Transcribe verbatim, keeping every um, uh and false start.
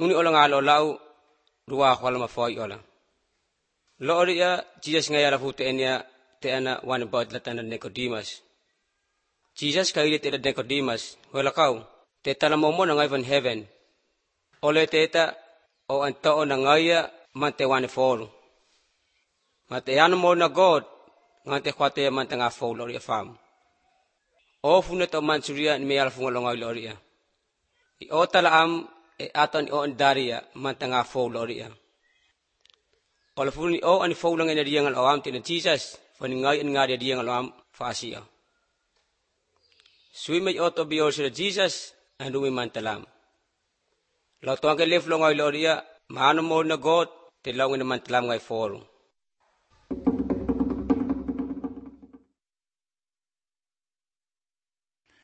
Nguni ola ngalo lau ruwa kwala mafoi ola. Lo ori ya Jesus ngaya la fute enya te ana one about latana Nicodemus. Jesus kaili te Nicodemus wala kau te tala momo na ngai van heaven. Ole teta o anto na ngaya mante one fall. Mate yana mo na God ngante kwate mante nga fall ori fam. O fune to mansuria ni meyal funga longa ori ya. I o tala am e aton o andaria mante nga fall ori ya. Kalau funi o ani fall nga na diangal o am tina Jesus fani ngai nga dia diangal o am fasia. Sui may oto biyo sila Jesus ang rumi mantalam. Lau tuang ke lef longa ori ya maano mo na God te lau nga mantalam ngay fall.